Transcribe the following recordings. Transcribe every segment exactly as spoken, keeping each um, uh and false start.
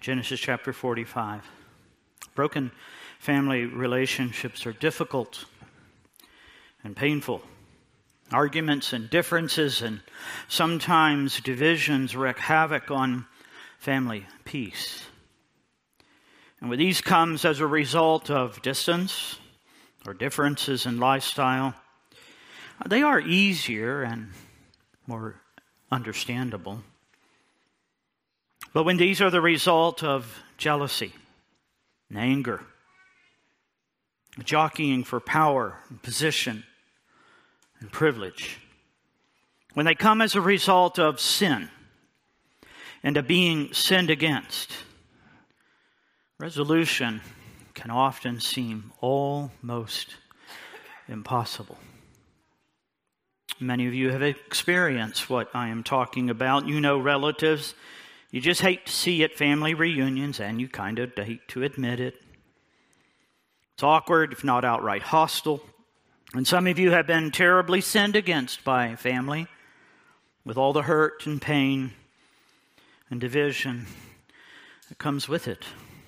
Genesis chapter forty-five. Broken family relationships are difficult and painful. Arguments and differences and sometimes divisions wreak havoc on family peace. And with these comes as a result of distance or differences in lifestyle. They are easier and more understandable. But when these are the result of jealousy and anger, jockeying for power and position and privilege, when they come as a result of sin and of being sinned against, resolution can often seem almost impossible. Many of you have experienced what I am talking about. You know relatives you just hate to see at family reunions, and you kind of hate to admit it. It's awkward, if not outright hostile. And some of you have been terribly sinned against by family, with all the hurt and pain and division that comes with it.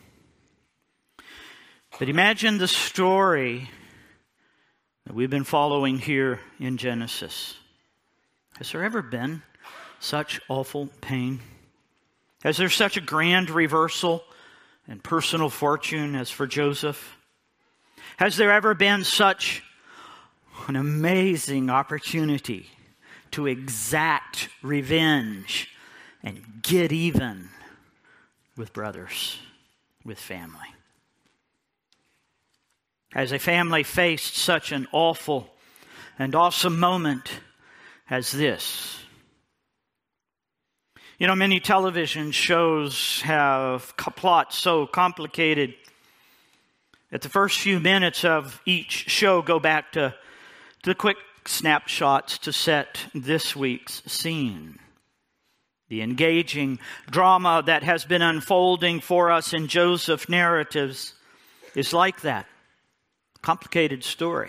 But imagine the story that we've been following here in Genesis. Has there ever been such awful pain? Is there such a grand reversal in personal fortune as for Joseph? Has there ever been such an amazing opportunity to exact revenge and get even with brothers, with family? Has a family faced such an awful and awesome moment as this? You know, many television shows have plots so complicated that the first few minutes of each show go back to, to the quick snapshots to set this week's scene. The engaging drama that has been unfolding for us in Joseph narratives is like that. Complicated story.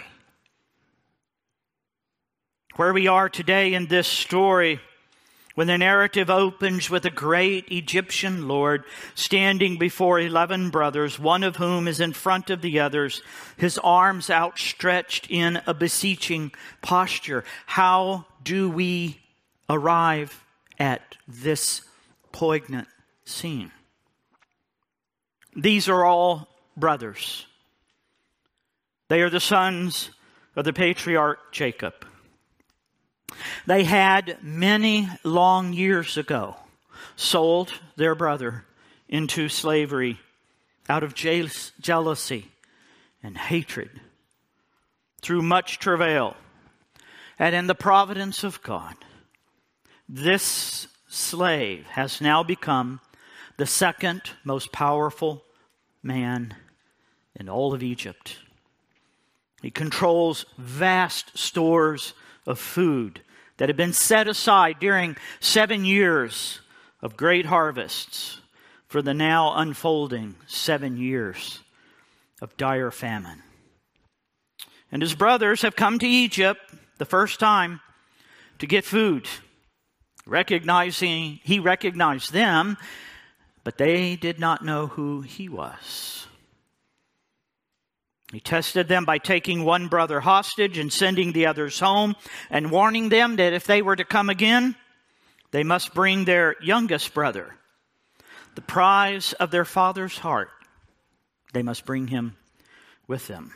Where we are today in this story, when the narrative opens with a great Egyptian lord standing before eleven brothers, one of whom is in front of the others, his arms outstretched in a beseeching posture. How do we arrive at this poignant scene? These are all brothers. They are the sons of the patriarch Jacob. They had many long years ago sold their brother into slavery out of jealousy and hatred. Through much travail and in the providence of God, this slave has now become the second most powerful man in all of Egypt. He controls vast stores of food that have been set aside during seven years of great harvests for the now unfolding seven years of dire famine. And his brothers have come to Egypt the first time to get food. Recognizing, he recognized them, but they did not know who he was. He tested them by taking one brother hostage and sending the others home and warning them that if they were to come again, they must bring their youngest brother, the prize of their father's heart. They must bring him with them.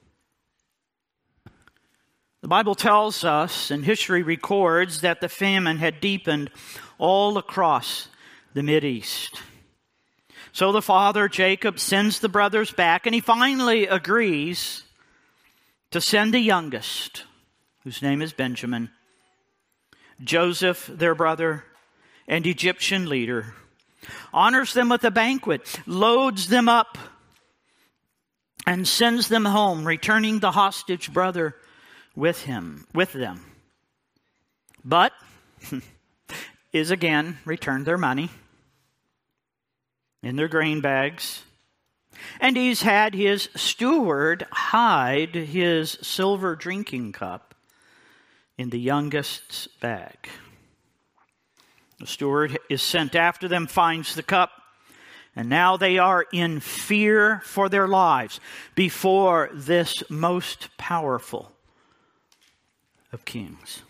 The Bible tells us, and history records, that the famine had deepened all across the Mideast. So the father, Jacob, sends the brothers back, and he finally agrees to send the youngest, whose name is Benjamin, Joseph, their brother and Egyptian leader, honors them with a banquet, loads them up, and sends them home, returning the hostage brother with him, with them. But is again returned their money in their grain bags. And he's had his steward hide his silver drinking cup in the youngest's bag. The steward is sent after them, finds the cup, And now they are in fear for their lives before this most powerful of kings.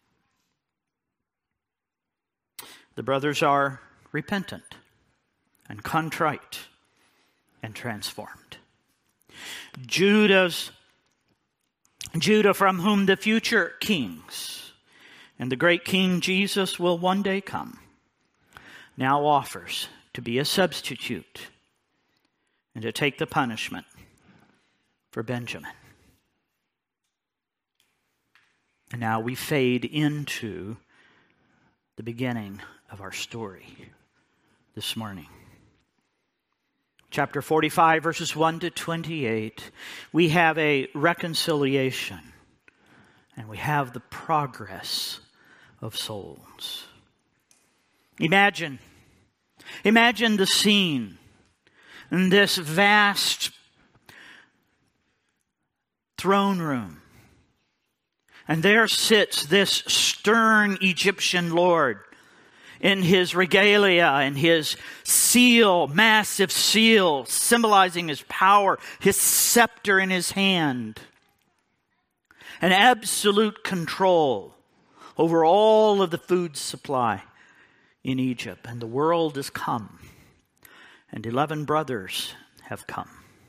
The brothers are repentant and contrite and transformed. Judah's, Judah, from whom the future kings and the great King Jesus will one day come, now offers to be a substitute and to take the punishment for Benjamin. And now we fade into the beginning of our story this morning. Chapter forty-five, verses one to twenty-eight, we have a reconciliation and we have the progress of souls. Imagine Imagine the scene in this vast throne room. And there sits this stern Egyptian lord in his regalia and his seal, massive seal, symbolizing his power, his scepter in his hand. An absolute control over all of the food supply in Egypt. And the world has come. And eleven brothers have come.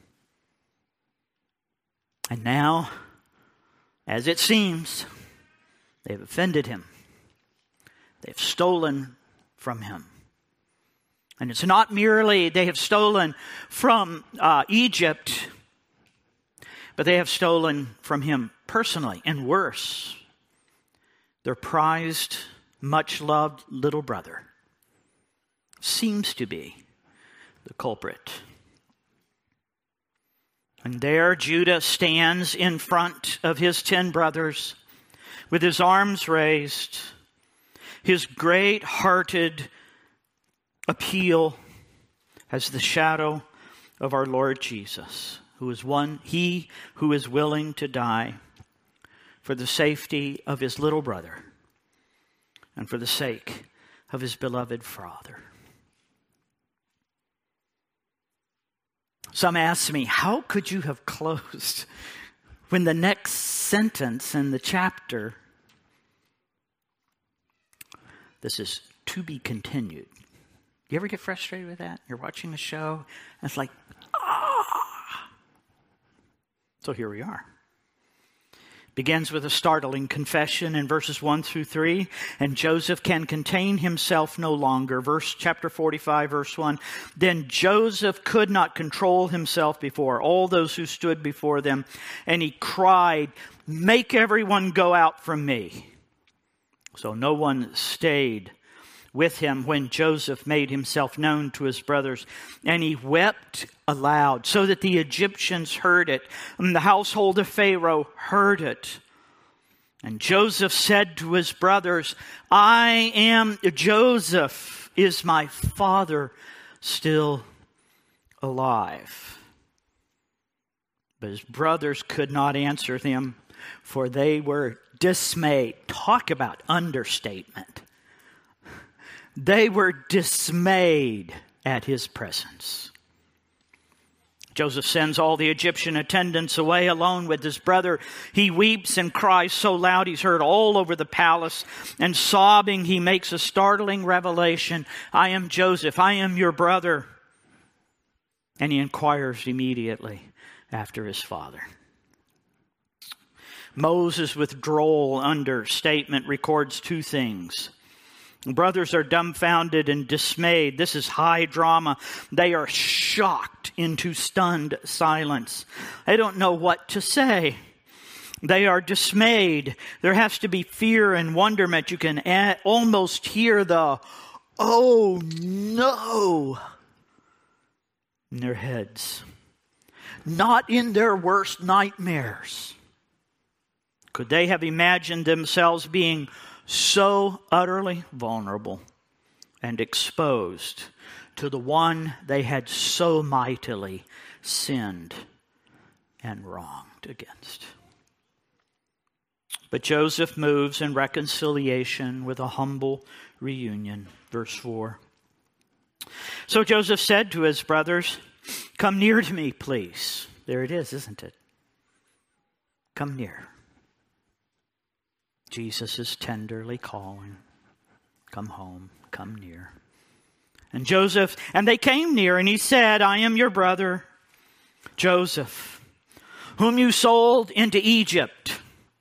And now, as it seems, they've offended him. They've stolen from him. And it's not merely they have stolen from uh, Egypt, but they have stolen from him personally. And worse, their prized, much-loved little brother seems to be the culprit. And there Judah stands in front of his ten brothers with his arms raised, his great-hearted appeal as the shadow of our Lord Jesus, who is one, he who is willing to die for the safety of his little brother and for the sake of his beloved father. Some ask me, how could you have closed when the next sentence in the chapter, this is to be continued. You ever get frustrated with that? You're watching a show, and it's like, ah! So here we are. Begins with a startling confession in verses one through three. And Joseph can contain himself no longer. Verse chapter forty-five, verse one. Then Joseph could not control himself before all those who stood before them. And he cried, "Make everyone go out from me." So no one stayed with him when Joseph made himself known to his brothers. And he wept aloud so that the Egyptians heard it. And the household of Pharaoh heard it. And Joseph said to his brothers, "I am Joseph. Is my father still alive?" But his brothers could not answer him, for they were dismayed. Talk about understatement. They were dismayed at his presence. Joseph sends all the Egyptian attendants away alone with his brother. He weeps and cries so loud he's heard all over the palace. And sobbing, he makes a startling revelation. "I am Joseph. I am your brother." And he inquires immediately after his father. Moses, with droll understatement, records two things. The brothers are dumbfounded and dismayed. This is high drama. They are shocked into stunned silence. They don't know what to say. They are dismayed. There has to be fear and wonderment. You can add, almost hear the, "Oh no," in their heads. Not in their worst nightmares could they have imagined themselves being so utterly vulnerable and exposed to the one they had so mightily sinned and wronged against. But Joseph moves in reconciliation with a humble reunion. Verse four. So Joseph said to his brothers, "Come near to me, please." There it is, isn't it? Come near. Jesus is tenderly calling. Come home, come near. And Joseph, and they came near, and he said, "I am your brother, Joseph, whom you sold into Egypt.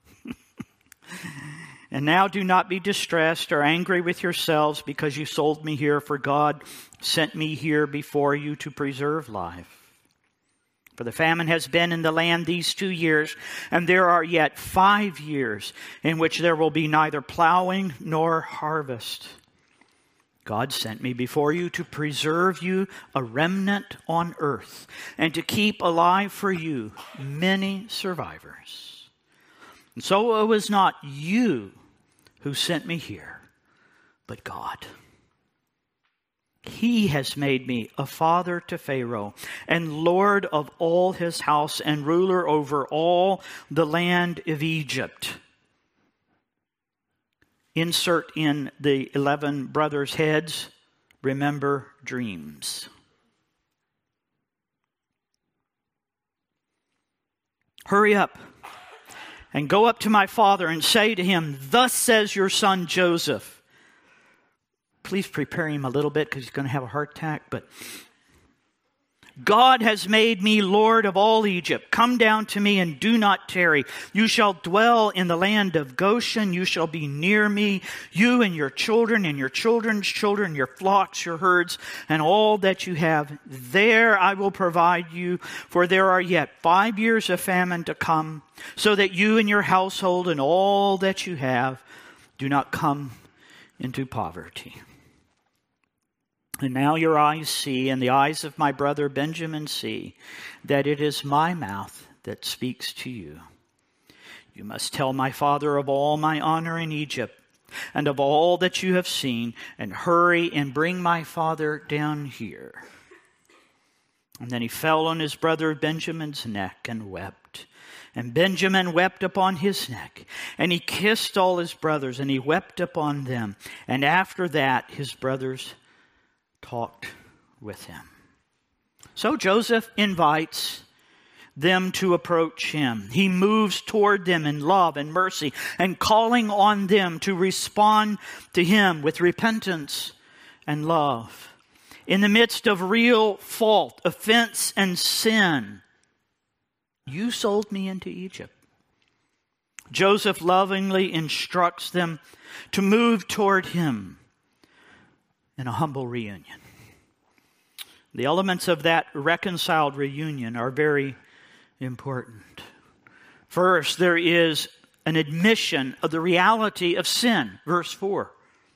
And now do not be distressed or angry with yourselves because you sold me here, for God sent me here before you to preserve life. For the famine has been in the land these two years, and there are yet five years in which there will be neither plowing nor harvest. God sent me before you to preserve you a remnant on earth, and to keep alive for you many survivors. And so it was not you who sent me here, but God. He has made me a father to Pharaoh, and Lord of all his house, and ruler over all the land of Egypt." Insert in the eleven brothers' heads, remember dreams. Hurry up and go up to my father and say to him, "Thus says your son Joseph." Please prepare him a little bit because he's going to have a heart attack. But God has made me Lord of all Egypt. Come down to me and do not tarry. You shall dwell in the land of Goshen. You shall be near me, you and your children and your children's children, your flocks, your herds, and all that you have. There I will provide you, for there are yet five years of famine to come, so that you and your household and all that you have do not come into poverty. And now your eyes see, and the eyes of my brother Benjamin see, that it is my mouth that speaks to you. You must tell my father of all my honor in Egypt, and of all that you have seen, and hurry and bring my father down here." And then he fell on his brother Benjamin's neck and wept. And Benjamin wept upon his neck, and he kissed all his brothers, and he wept upon them. And after that his brothers talked with him. So Joseph invites them to approach him. He moves toward them in love and mercy, and calling on them to respond to him with repentance and love. In the midst of real fault, offense, and sin, you sold me into Egypt. Joseph lovingly instructs them to move toward him in a humble reunion. The elements of that reconciled reunion are very important. First, there is an admission of the reality of sin. Verse four.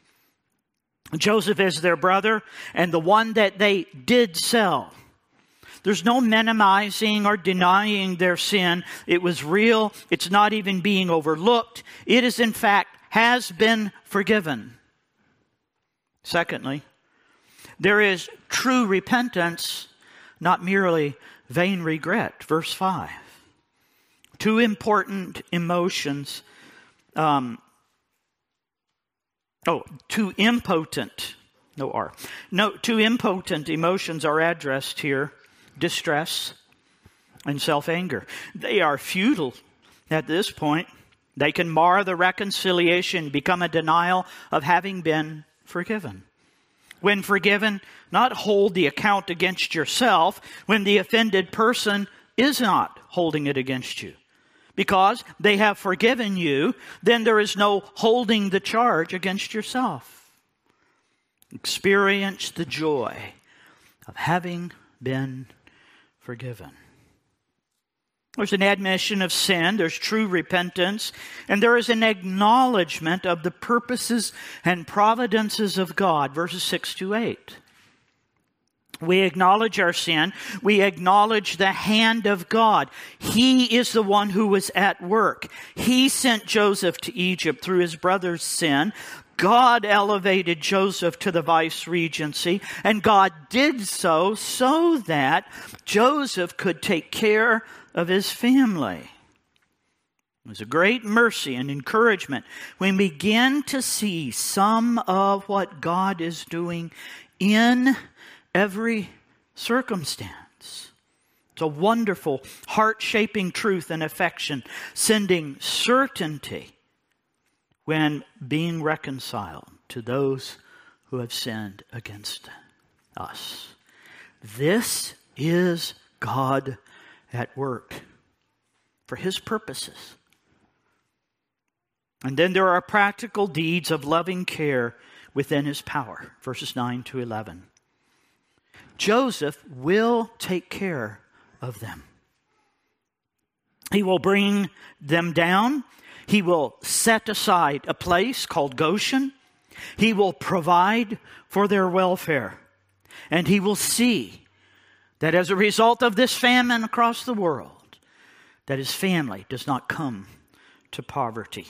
Joseph is their brother and the one that they did sell. There's no minimizing or denying their sin. It was real. It's not even being overlooked. It is, in fact, has been forgiven. Secondly, there is true repentance, not merely vain regret. Verse five. Two important emotions. Um, oh, two impotent. No R. No, two impotent emotions are addressed here. Distress and self-anger. They are futile at this point. They can mar the reconciliation, become a denial of having been forgiven. When forgiven, not hold the account against yourself when the offended person is not holding it against you. Because they have forgiven you, then there is no holding the charge against yourself. Experience the joy of having been forgiven. There's an admission of sin, there's true repentance, and there is an acknowledgement of the purposes and providences of God, verses six to eight. We acknowledge our sin. We acknowledge the hand of God. He is the one who was at work. He sent Joseph to Egypt through his brother's sin. God elevated Joseph to the vice regency, and God did so so that Joseph could take care of his family. It was a great mercy and encouragement when we begin to see some of what God is doing in every circumstance. It's a wonderful, heart-shaping truth and affection, sending certainty when being reconciled to those who have sinned against us. This is God at work for His purposes. And then there are practical deeds of loving care within His power. Verses nine to eleven. Joseph will take care of them. He will bring them down. He will set aside a place called Goshen. He will provide for their welfare. And He will see that as a result of this famine across the world, that His family does not come to poverty.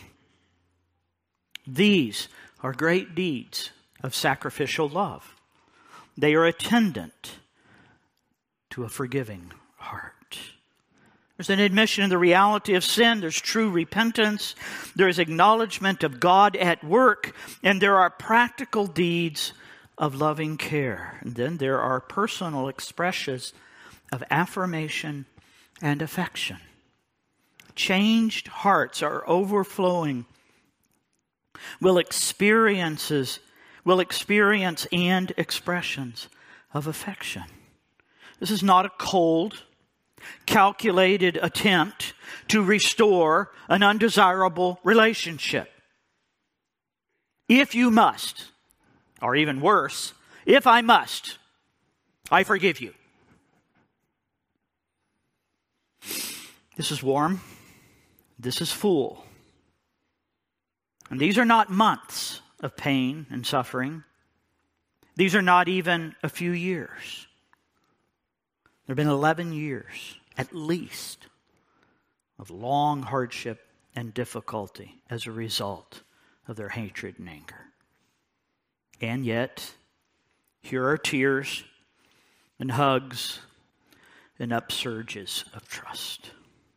These are great deeds of sacrificial love. They are attendant to a forgiving heart. There's an admission of the reality of sin. There's true repentance. There's acknowledgement of God at work. And there are practical deeds of loving care. And then there are personal expressions of affirmation and affection. Changed hearts are overflowing will experiences will experience and expressions of affection. This is not a cold, calculated attempt to restore an undesirable relationship. If you must, or even worse, if I must, I forgive you. This is warm. This is full. And these are not months of pain and suffering. These are not even a few years. There have been eleven years, at least, of long hardship and difficulty as a result of their hatred and anger. And yet, here are tears and hugs and upsurges of trust.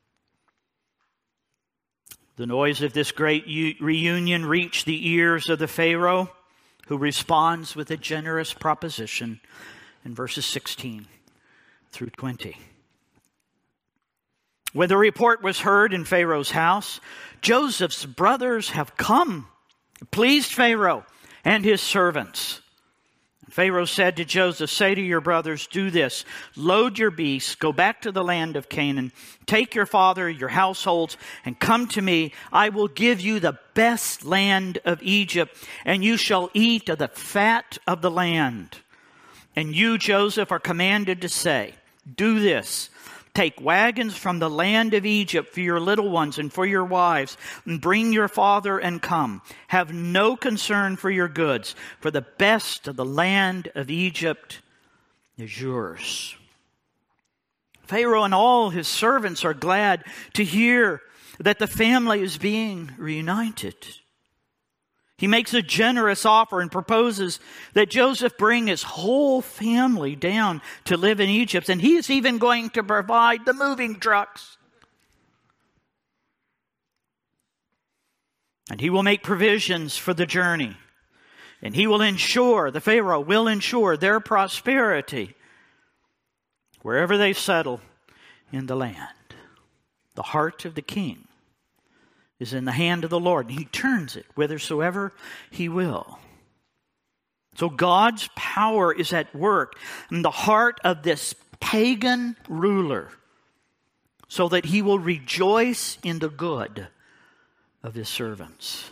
The noise of this great u- reunion reached the ears of the Pharaoh, who responds with a generous proposition in verses sixteen through twenty. When the report was heard in Pharaoh's house, Joseph's brothers have come. It pleased Pharaoh and his servants. Pharaoh said to Joseph, say to your brothers, do this, load your beasts, go back to the land of Canaan, take your father, your households, and come to me. I will give you the best land of Egypt, and you shall eat of the fat of the land. And you, Joseph, are commanded to say, do this, take wagons from the land of Egypt for your little ones and for your wives, and bring your father and come. Have no concern for your goods, for the best of the land of Egypt is yours. Pharaoh and all his servants are glad to hear that the family is being reunited. He makes a generous offer and proposes that Joseph bring his whole family down to live in Egypt. And he's even going to provide the moving trucks. And he will make provisions for the journey. And he will ensure, the Pharaoh will ensure their prosperity wherever they settle in the land. The heart of the king is in the hand of the Lord, and he turns it whithersoever he will. So God's power is at work in the heart of this pagan ruler, so that he will rejoice in the good of his servants.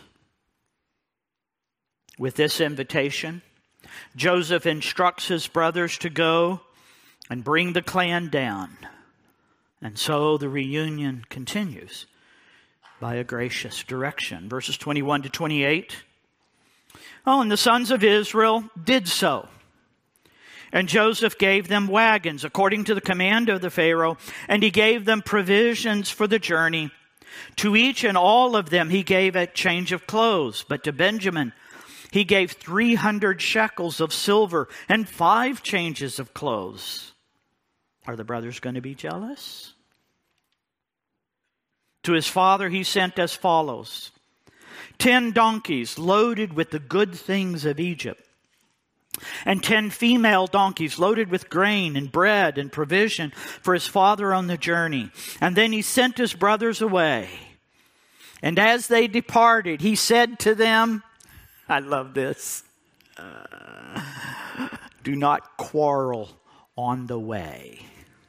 With this invitation, Joseph instructs his brothers to go and bring the clan down. And so the reunion continues by a gracious direction. Verses twenty-one to twenty-eight. Oh, and the sons of Israel did so. And Joseph gave them wagons according to the command of the Pharaoh, and he gave them provisions for the journey. To each and all of them he gave a change of clothes, but to Benjamin he gave three hundred shekels of silver and five changes of clothes. Are the brothers going to be jealous? To his father he sent as follows: ten donkeys loaded with the good things of Egypt, and ten female donkeys loaded with grain and bread and provision for his father on the journey. And then he sent his brothers away. And as they departed, he said to them, I love this, uh, do not quarrel on the way.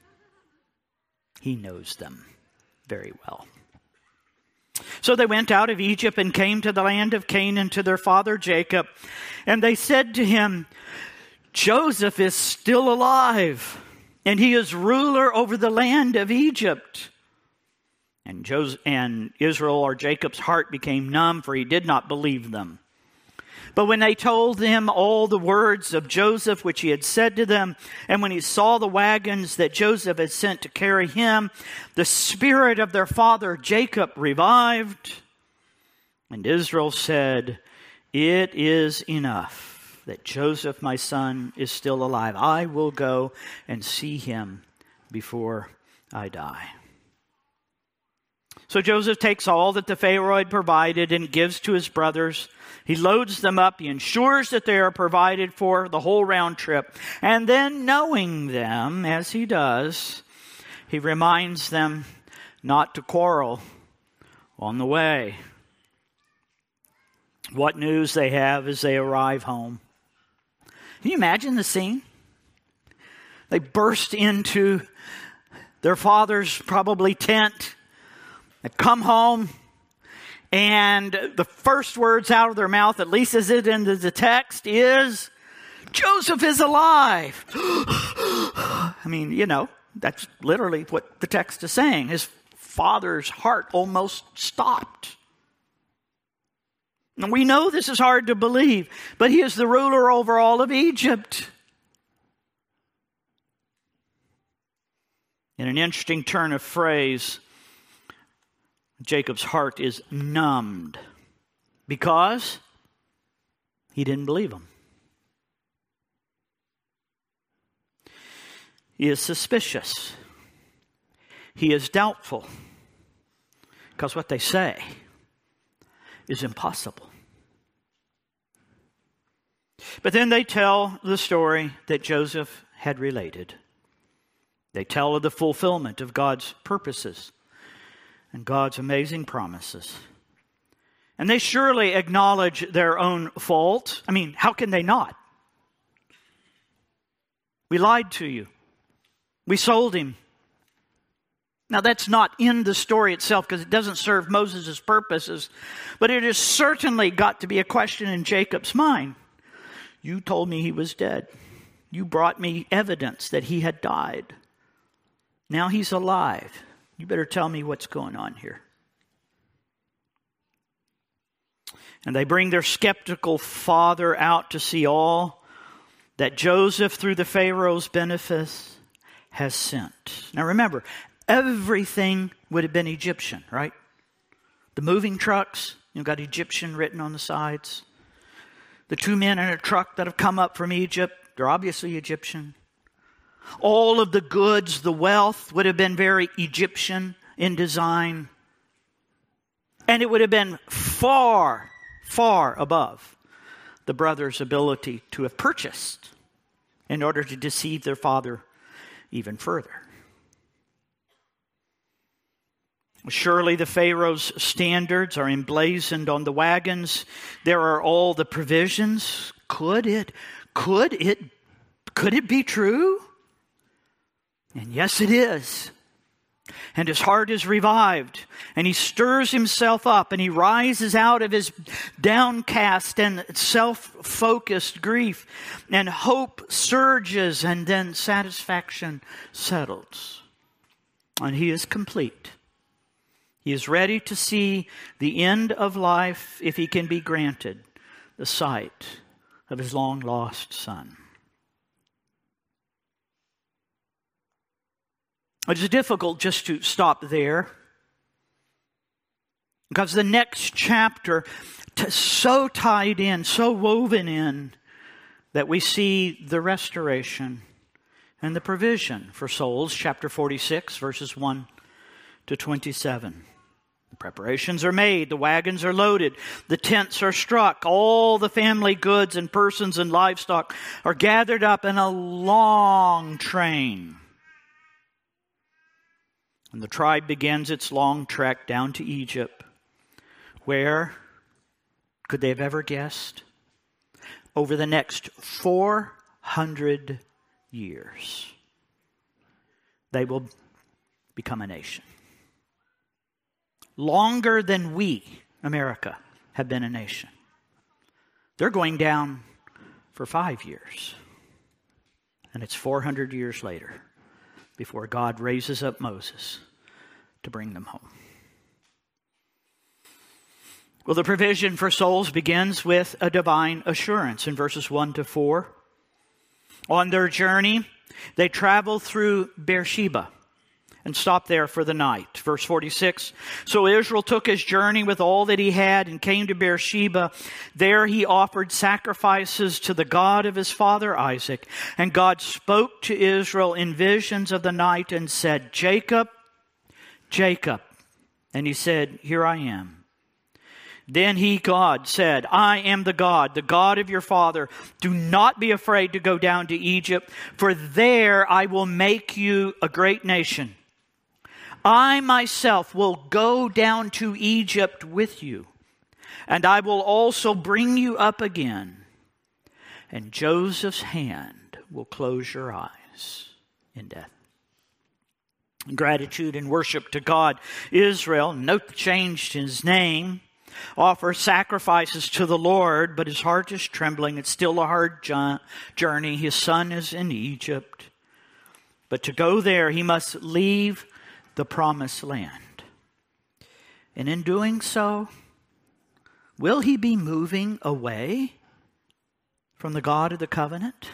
He knows them very well. So they went out of Egypt and came to the land of Canaan to their father Jacob. And they said to him, Joseph is still alive, and he is ruler over the land of Egypt. And Joseph, and Israel, or Jacob's heart, became numb, for he did not believe them. But when they told him all the words of Joseph, which he had said to them, and when he saw the wagons that Joseph had sent to carry him, the spirit of their father Jacob revived. And Israel said, it is enough that Joseph, my son, is still alive. I will go and see him before I die. So Joseph takes all that the Pharaoh had provided and gives to his brothers. He loads them up. He ensures that they are provided for the whole round trip. And then, knowing them, as he does, he reminds them not to quarrel on the way. What news they have as they arrive home. Can you imagine the scene? They burst into their father's probably tent. They come home, and the first words out of their mouth, at least as it in the text, is, Joseph is alive. I mean, you know, that's literally what the text is saying. His father's heart almost stopped. And we know this is hard to believe, but he is the ruler over all of Egypt. In an interesting turn of phrase, Jacob's heart is numbed because he didn't believe him. He is suspicious. He is doubtful because what they say is impossible. But then they tell the story that Joseph had related. They tell of the fulfillment of God's purposes and God's amazing promises. And they surely acknowledge their own fault. I mean, how can they not? We lied to you. We sold him. Now, that's not in the story itself because it doesn't serve Moses' purposes. But it has certainly got to be a question in Jacob's mind. You told me he was dead. You brought me evidence that he had died. Now he's alive. You better tell me what's going on here. And they bring their skeptical father out to see all that Joseph, through the Pharaoh's benefits, has sent. Now remember, everything would have been Egyptian, right? The moving trucks, you've got Egyptian written on the sides. The two men in a truck that have come up from Egypt, they're obviously Egyptian. All of the goods, the wealth would have been very Egyptian in design. And it would have been far, far above the brothers' ability to have purchased in order to deceive their father even further. Surely the Pharaoh's standards are emblazoned on the wagons. There are all the provisions. Could it, could it, could it be true? And yes, it is. And his heart is revived, and he stirs himself up, and he rises out of his downcast and self-focused grief, and hope surges, and then satisfaction settles. And he is complete. He is ready to see the end of life if he can be granted the sight of his long-lost son. It is difficult just to stop there because the next chapter is so tied in, so woven in, that we see the restoration and the provision for souls. Chapter forty-six, verses one to twenty-seven. The preparations are made, the wagons are loaded, the tents are struck, all the family goods and persons and livestock are gathered up in a long train. And the tribe begins its long trek down to Egypt, where, could they have ever guessed? Over the next four hundred years, they will become a nation. Longer than we, America, have been a nation. They're going down for five years. And it's four hundred years later before God raises up Moses to bring them home. Well, the provision for souls begins with a divine assurance in verses one to four. On their journey, they travel through Beersheba and stop there for the night. Verse forty-six, so Israel took his journey with all that he had and came to Beersheba. There he offered sacrifices to the God of his father Isaac. And God spoke to Israel in visions of the night and said, Jacob, Jacob. And he said, here I am. Then he, God, said, I am the God, the God of your father. Do not be afraid to go down to Egypt, for there I will make you a great nation. I myself will go down to Egypt with you, and I will also bring you up again. And Joseph's hand will close your eyes in death. Gratitude and worship to God. Israel, note the change in his name, offers sacrifices to the Lord, but his heart is trembling. It's still a hard journey. His son is in Egypt. But to go there, he must leave the promised land. And in doing so, will he be moving away from the God of the covenant?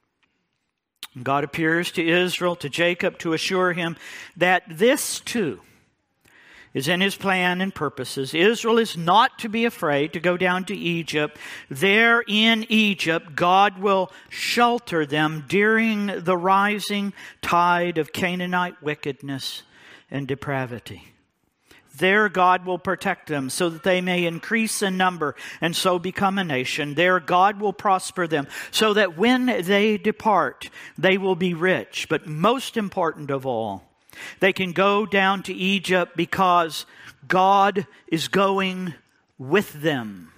And God appears to Israel, to Jacob, to assure him that this too is in his plan and purposes. Israel is not to be afraid to go down to Egypt. There in Egypt, God will shelter them during the rising tide of Canaanite wickedness and depravity. There God will protect them so that they may increase in number and so become a nation. There God will prosper them so that when they depart, they will be rich. But most important of all, they can go down to Egypt because God is going with them.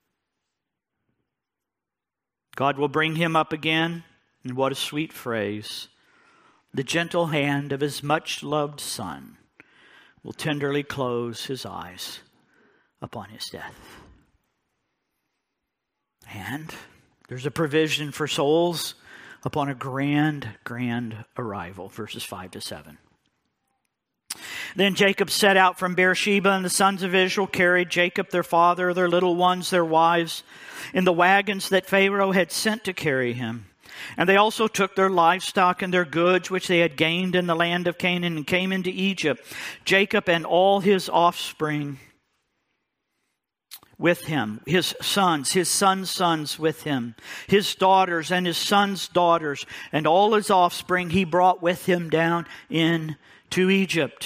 God will bring him up again. And what a sweet phrase. The gentle hand of his much-loved son will tenderly close his eyes upon his death. And there's a provision for souls upon a grand, grand arrival. Verses five to seven. Then Jacob set out from Beersheba, and the sons of Israel carried Jacob their father, their little ones, their wives, in the wagons that Pharaoh had sent to carry him. And they also took their livestock and their goods, which they had gained in the land of Canaan, and came into Egypt. Jacob and all his offspring with him, his sons, his sons' sons with him, his daughters and his sons' daughters, and all his offspring he brought with him down into Egypt.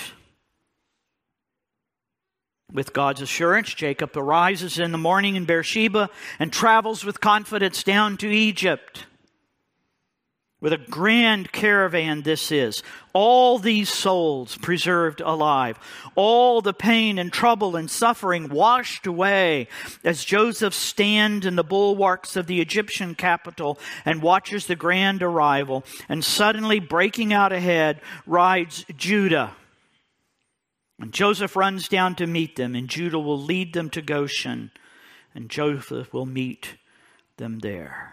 With God's assurance, Jacob arises in the morning in Beersheba and travels with confidence down to Egypt. With a grand caravan this is. All these souls preserved alive. All the pain and trouble and suffering washed away as Joseph stands in the bulwarks of the Egyptian capital and watches the grand arrival. And suddenly breaking out ahead rides Judah. And Joseph runs down to meet them, and Judah will lead them to Goshen, and Joseph will meet them there.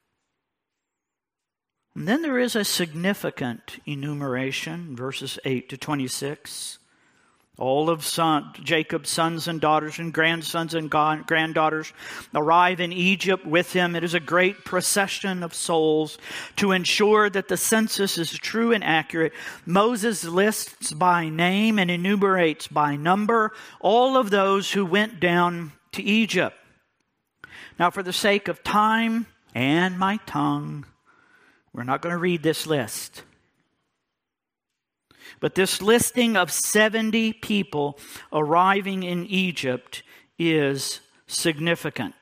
And then there is a significant enumeration, verses eight to twenty-six. All of son, Jacob's sons and daughters and grandsons and granddaughters arrive in Egypt with him. It is a great procession of souls to ensure that the census is true and accurate. Moses lists by name and enumerates by number all of those who went down to Egypt. Now, for the sake of time and my tongue, we're not going to read this list. But this listing of seventy people arriving in Egypt is significant.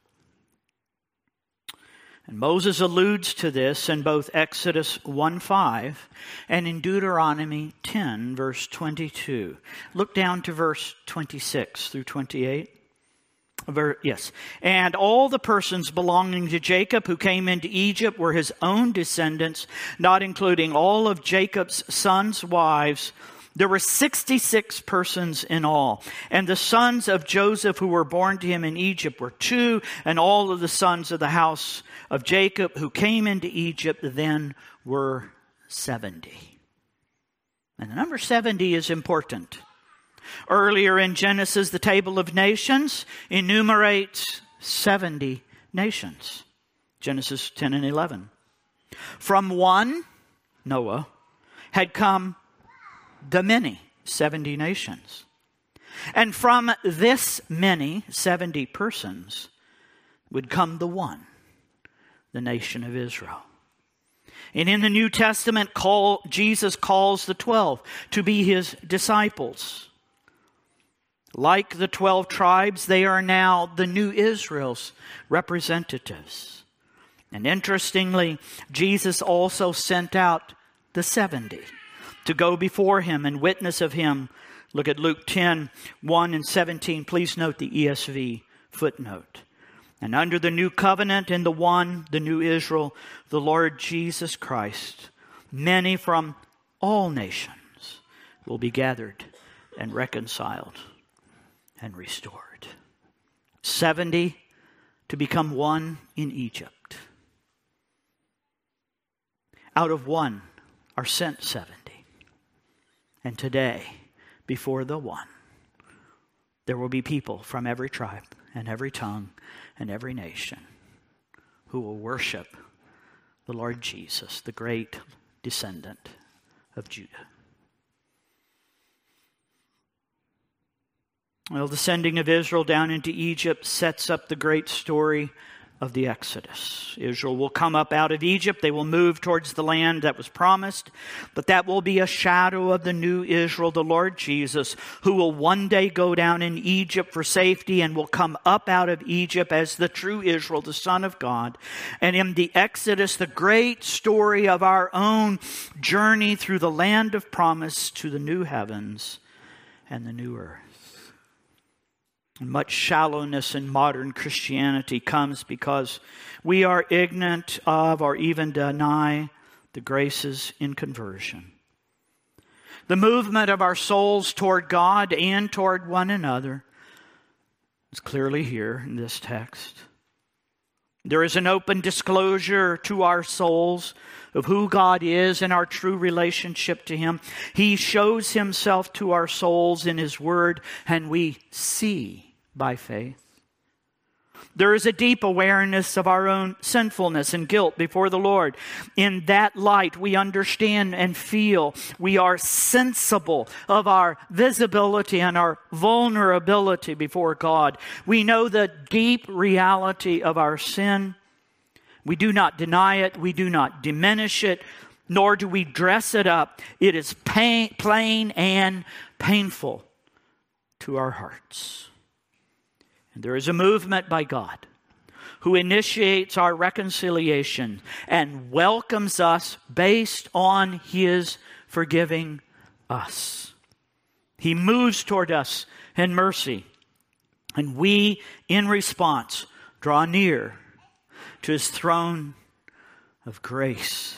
And Moses alludes to this in both Exodus one five and in Deuteronomy ten, verse twenty-two. Look down to verse twenty-six through twenty-eight. Ver, yes. And all the persons belonging to Jacob who came into Egypt were his own descendants, not including all of Jacob's sons' wives. There were sixty-six persons in all. And the sons of Joseph who were born to him in Egypt were two, and all of the sons of the house of Jacob who came into Egypt then were seventy. And the number seventy is important. Earlier in Genesis, the table of nations enumerates seventy nations. Genesis ten and eleven. From one, Noah, had come the many, seventy nations. And from this many, seventy persons, would come the one, the nation of Israel. And in the New Testament, call, Jesus calls the twelve to be his disciples. Like the twelve tribes, they are now the new Israel's representatives. And interestingly, Jesus also sent out the seventy to go before him and witness of him. Look at Luke ten, one and seventeen. Please note the E S V footnote. And under the new covenant in the one, the new Israel, the Lord Jesus Christ, many from all nations will be gathered and reconciled and restored. seventy to become one in Egypt. Out of one are sent seventy. And today, before the one, there will be people from every tribe and every tongue and every nation who will worship the Lord Jesus, the great descendant of Judah. Well, the sending of Israel down into Egypt sets up the great story of the Exodus. Israel will come up out of Egypt. They will move towards the land that was promised. But that will be a shadow of the new Israel, the Lord Jesus, who will one day go down in Egypt for safety and will come up out of Egypt as the true Israel, the Son of God. And in the Exodus, the great story of our own journey through the land of promise to the new heavens and the new earth. Much shallowness in modern Christianity comes because we are ignorant of or even deny the graces in conversion. The movement of our souls toward God and toward one another is clearly here in this text. There is an open disclosure to our souls of who God is and our true relationship to Him. He shows Himself to our souls in His Word, and we see by faith. There is a deep awareness of our own sinfulness and guilt before the Lord. In that light, we understand and feel. We are sensible of our visibility and our vulnerability before God. We know the deep reality of our sin. We do not deny it. We do not diminish it, nor do we dress it up. It is pain, plain and painful to our hearts. And there is a movement by God who initiates our reconciliation and welcomes us based on His forgiving us. He moves toward us in mercy, and we, in response, draw near to His throne of grace.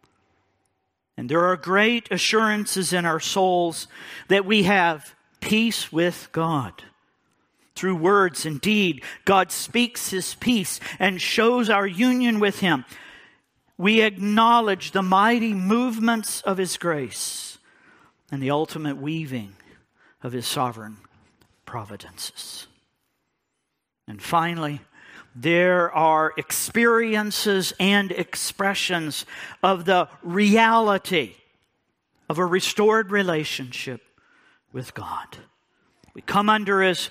And there are great assurances in our souls that we have peace with God. Through words and deed, God speaks His peace and shows our union with Him. We acknowledge the mighty movements of His grace and the ultimate weaving of His sovereign providences. And finally, there are experiences and expressions of the reality of a restored relationship with God. We come under His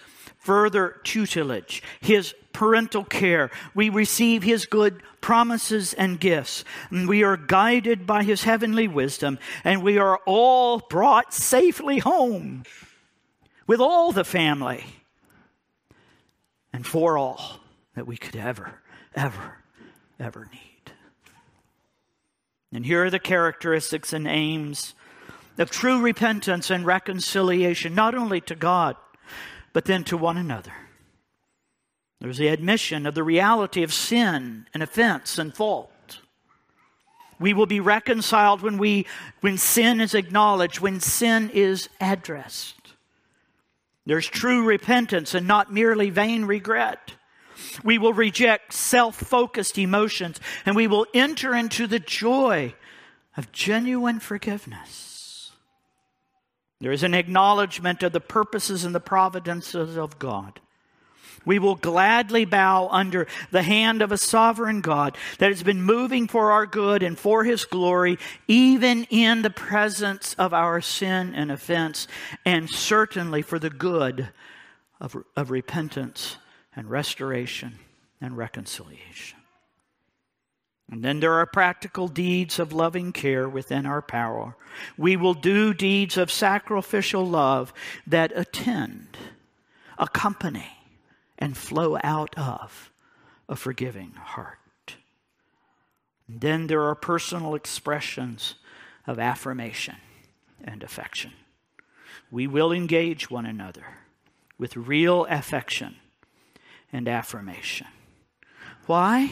further tutelage, His parental care. We receive His good promises and gifts. And we are guided by His heavenly wisdom. And we are all brought safely home with all the family and for all that we could ever, ever, ever need. And here are the characteristics and aims of true repentance and reconciliation, not only to God, but then to one another. There's the admission of the reality of sin and offense and fault. We will be reconciled when we, when sin is acknowledged, when sin is addressed. There's true repentance and not merely vain regret. We will reject self-focused emotions, and we will enter into the joy of genuine forgiveness. There is an acknowledgement of the purposes and the providences of God. We will gladly bow under the hand of a sovereign God that has been moving for our good and for His glory, even in the presence of our sin and offense, and certainly for the good of, of repentance and restoration and reconciliation. And then there are practical deeds of loving care within our power. We will do deeds of sacrificial love that attend, accompany, and flow out of a forgiving heart. And then there are personal expressions of affirmation and affection. We will engage one another with real affection and affirmation. Why?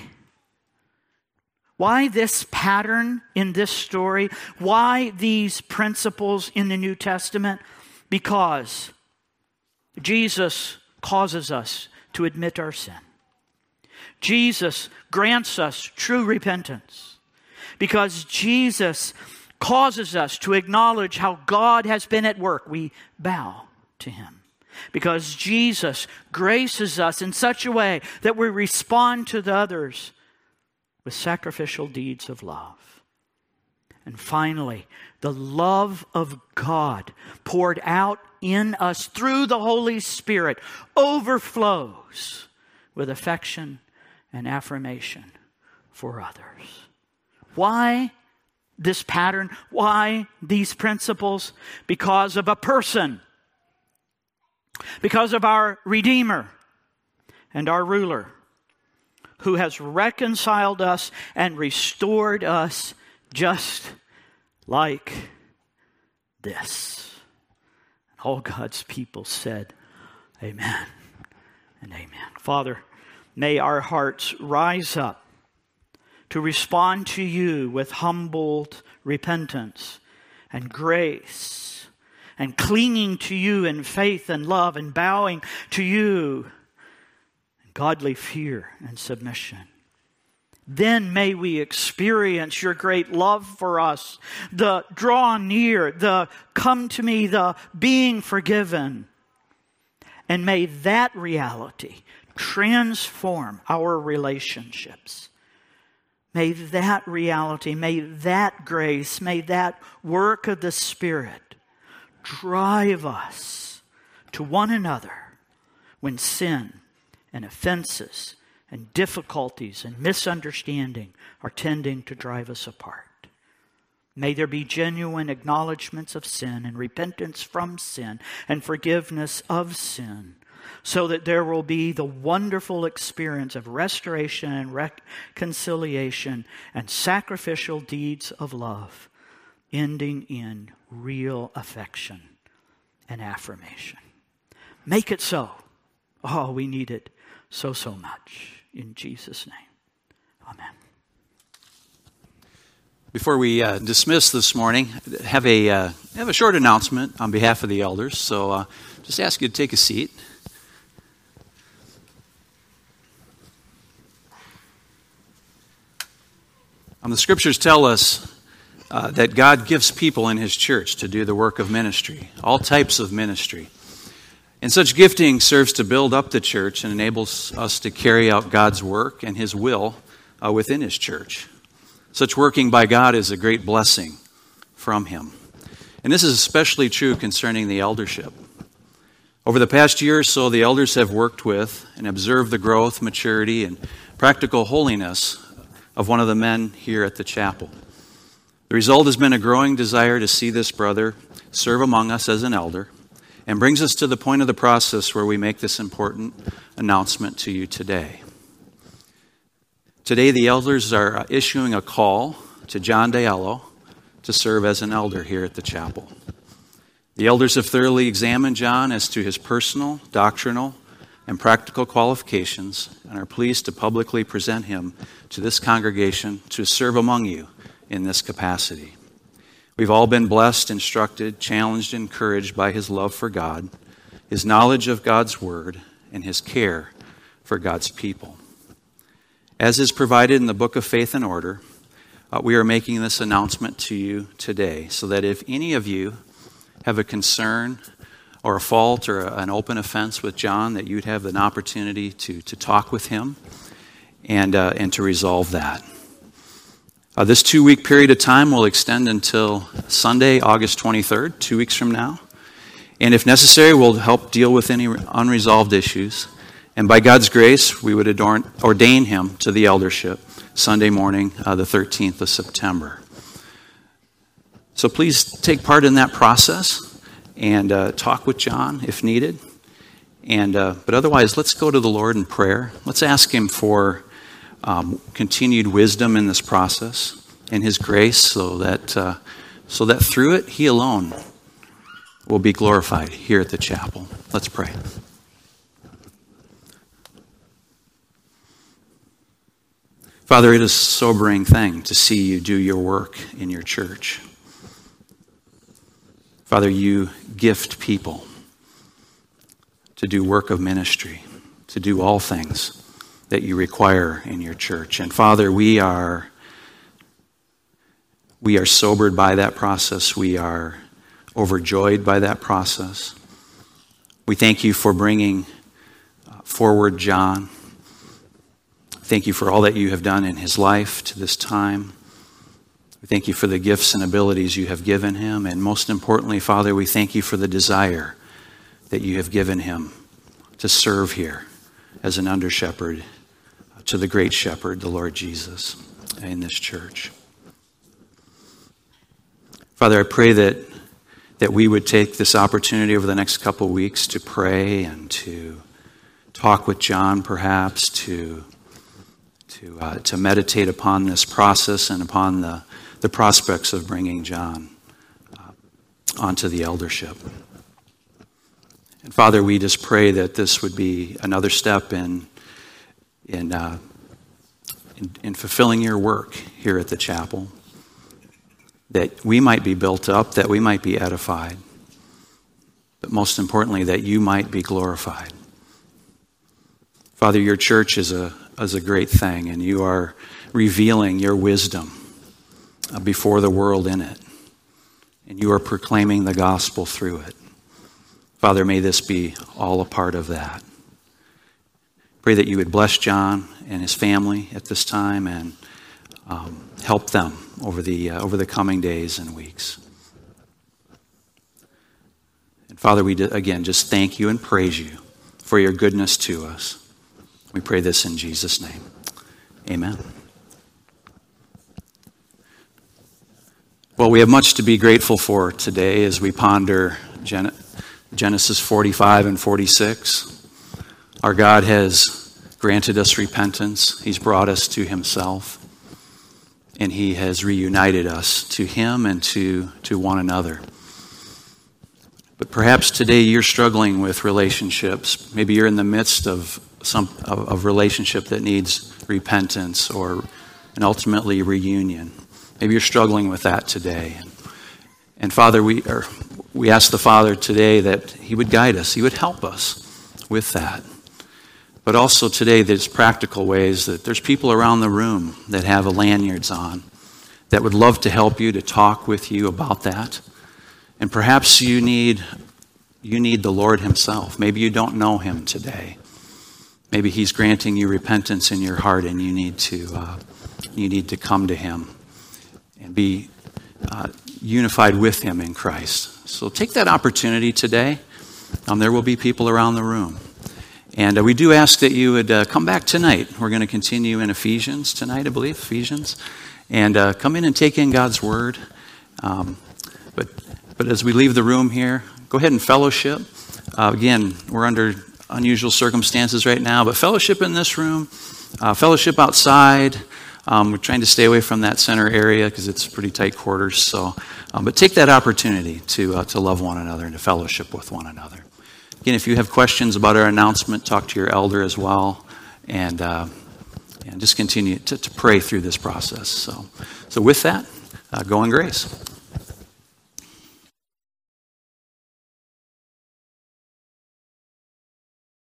Why this pattern in this story? Why these principles in the New Testament? Because Jesus causes us to admit our sin. Jesus grants us true repentance. Because Jesus causes us to acknowledge how God has been at work, we bow to Him. Because Jesus graces us in such a way that we respond to the others with sacrificial deeds of love. And finally, the love of God poured out in us through the Holy Spirit overflows with affection and affirmation for others. Why this pattern? Why these principles? Because of a person. Because of our Redeemer and our ruler, who has reconciled us and restored us just like this. All God's people said, amen and amen. Father, may our hearts rise up to respond to You with humbled repentance and grace, and clinging to You in faith and love, and bowing to You in godly fear and submission. Then may we experience Your great love for us, the draw near, the come to me, the being forgiven. And may that reality transform our relationships. May that reality, may that grace, may that work of the Spirit drive us to one another when sin and offenses and difficulties and misunderstanding are tending to drive us apart. May there be genuine acknowledgments of sin and repentance from sin and forgiveness of sin, so that there will be the wonderful experience of restoration and reconciliation and sacrificial deeds of love, ending in real affection and affirmation. Make it so. Oh, we need it so, so much. In Jesus' name, amen. Before we uh, dismiss this morning, have a uh, have a short announcement on behalf of the elders. So uh, just ask you to take a seat. Um, the scriptures tell us uh, that God gives people in His church to do the work of ministry, all types of ministry. And such gifting serves to build up the church and enables us to carry out God's work and His will uh, within His church. Such working by God is a great blessing from Him. And this is especially true concerning the eldership. Over the past year or so, the elders have worked with and observed the growth, maturity, and practical holiness of one of the men here at the chapel. The result has been a growing desire to see this brother serve among us as an elder, and brings us to the point of the process where we make this important announcement to you today. Today, the elders are issuing a call to John D'Aiello to serve as an elder here at the chapel. The elders have thoroughly examined John as to his personal, doctrinal, and practical qualifications, and are pleased to publicly present him to this congregation to serve among you in this capacity. We've all been blessed, instructed, challenged, encouraged by his love for God, his knowledge of God's word, and his care for God's people. As is provided in the Book of Faith and Order, uh, we are making this announcement to you today, so that if any of you have a concern or a fault or a, an open offense with John, that you'd have an opportunity to, to talk with him and, uh, and to resolve that. Uh, this two-week period of time will extend until Sunday, August twenty-third, two weeks from now. And if necessary, we'll help deal with any unresolved issues. And by God's grace, we would adorn, ordain him to the eldership Sunday morning, uh, the thirteenth of September. So please take part in that process and uh, talk with John if needed. And uh, but otherwise, let's go to the Lord in prayer. Let's ask him for um, continued wisdom in this process and his grace, so that uh, so that through it, he alone will be glorified here at the chapel. Let's pray. Father, it is a sobering thing to see you do your work in your church. Father, you gift people to do work of ministry, to do all things that you require in your church. And Father, we are we are sobered by that process. We are overjoyed by that process. We thank you for bringing forward John. Thank you for all that you have done in his life to this time. We thank you for the gifts and abilities you have given him. And most importantly, Father, we thank you for the desire that you have given him to serve here as an under-shepherd to the great shepherd, the Lord Jesus, in this church. Father, I pray that, that we would take this opportunity over the next couple of weeks to pray and to talk with John, perhaps, to to uh, to meditate upon this process and upon the, the prospects of bringing John uh, onto the eldership. And Father, we just pray that this would be another step in in, uh, in in fulfilling your work here at the chapel, that we might be built up, that we might be edified, but most importantly, that you might be glorified. Father, your church is a is a great thing, and you are revealing your wisdom uh, before the world in it, and you are proclaiming the gospel through it. Father, may this be all a part of that. Pray that you would bless John and his family at this time and um, help them over the uh, over the coming days and weeks. And Father, we do, again just thank you and praise you for your goodness to us. We pray this in Jesus' name. Amen. Well, we have much to be grateful for today as we ponder Gen- Genesis forty-five and forty-six. Our God has granted us repentance. He's brought us to himself. And he has reunited us to him and to, to one another. But perhaps today you're struggling with relationships. Maybe you're in the midst of some of, of relationship that needs repentance or and ultimately reunion. Maybe you're struggling with that today. And Father, we are, we ask the Father today that he would guide us, he would help us with that. But also today there's practical ways that there's people around the room that have a lanyards on that would love to help you, to talk with you about that. And perhaps you need you need the Lord himself. Maybe you don't know him today. Maybe he's granting you repentance in your heart, and you need to uh, you need to come to him and be uh, unified with him in Christ. So take that opportunity today Um, there will be people around the room. And uh, we do ask that you would uh, come back tonight. We're going to continue in Ephesians tonight, I believe, Ephesians. And uh, come in and take in God's Word. Um, but but as we leave the room here, go ahead and fellowship. Uh, again, we're under unusual circumstances right now, but fellowship in this room, uh, fellowship outside. Um, we're trying to stay away from that center area because it's pretty tight quarters. So, um, but take that opportunity to uh, to love one another and to fellowship with one another. Again, if you have questions about our announcement, talk to your elder as well, and uh, and just continue to, to pray through this process. So, so with that, uh, go in grace.